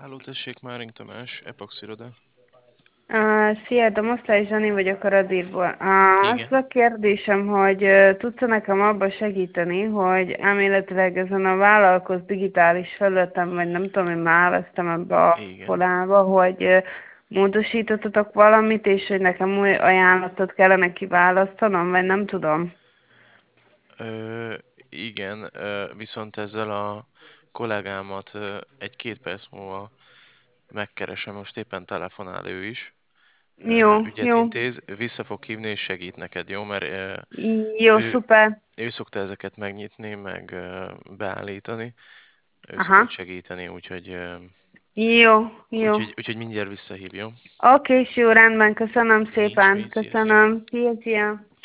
Háló, tessék, Máring Tamás, Epax iroda. Szia, Damoszlai Zsani vagyok a Radírból. Az Igen, a kérdésem, hogy tudsz nekem abban segíteni, hogy elméletileg ezen a vállalkozó digitális felületen, vagy nem tudom, én már elvesztem ebbe a igen. volába, hogy módosítottatok valamit, és hogy nekem új ajánlatot kellene kiválasztanom, vagy nem tudom. Igen, viszont ezzel a kollégámat egy-két perc múlva megkeresem, most éppen telefonál ő is, Jó, ügyet jó, intéz, vissza fog hívni és segít neked, jó? Mert jó, ő, szuper. ő szokta ezeket megnyitni, meg beállítani, ő szokott Aha, segíteni, úgyhogy, jó, jó. úgyhogy mindjárt visszahív, jó? Oké, jó, rendben, köszönöm Nincs szépen, mit, szia, szia. köszönöm. Szia, szia.